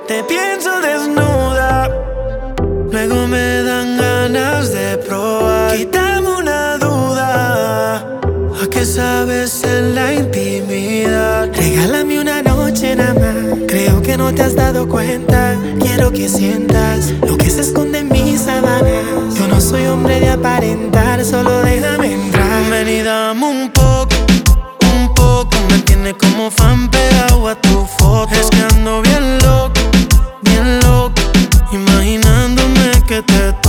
Te pienso desnuda, luego me dan ganas de probar. Quítame una duda, ¿a qué sabes en la intimidad? Regálame una noche nada más, creo que no te has dado cuenta. Quiero que sientas lo que se esconde en mis sábanas. Yo no soy hombre de aparentar, solo déjame entrar. Ven y dame un poco, me tiene como fan pegado a tu foto. Es que ando bien loco, imaginándome que te